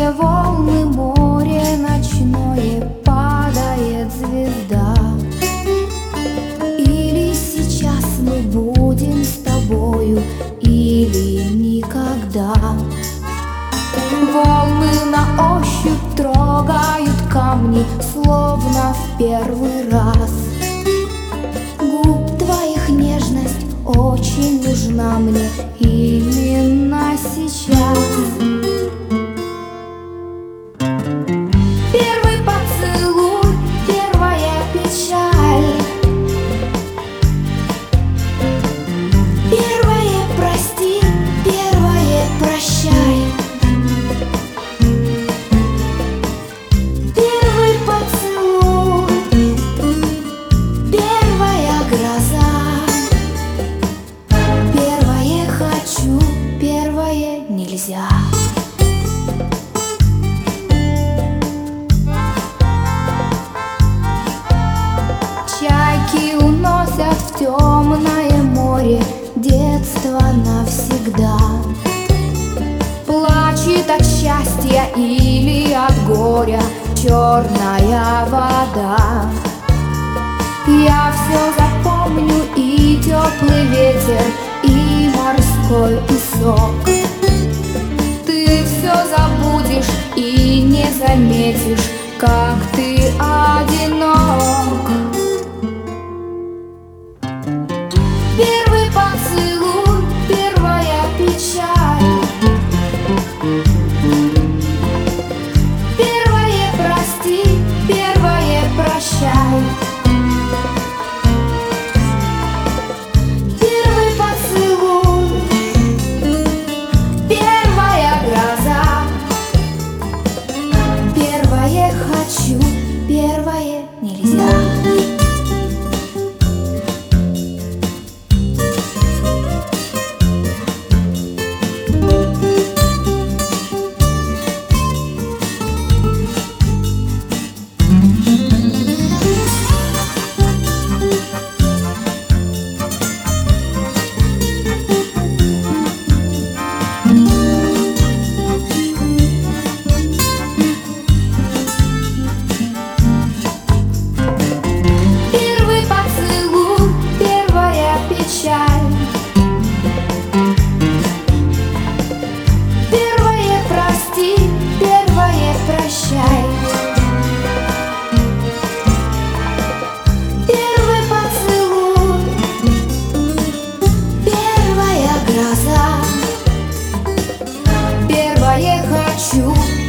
Громкие волны, море ночное, падает звезда. Или сейчас мы будем с тобою, или никогда. Волны на ощупь трогают камни, словно в первый раз. Губ твоих нежность очень нужна мне именно сейчас. Первый поцелуй, первая печаль, первое прости, первое прощай. Первый поцелуй, первая гроза, первое хочу, первое нельзя. Чайки уносят в темное море детство навсегда. Плачет от счастья или от горя черная вода. Я все запомню, и теплый ветер, и морской песок. Ты все забудешь и не заметишь, как ты одинок. Первый поцелуй, первая печаль, первое прости, первое прощай. Первый поцелуй, первая гроза, первое хочу, первое нельзя. Первое прости, первое прощай. Первый поцелуй, первая гроза, первое хочу.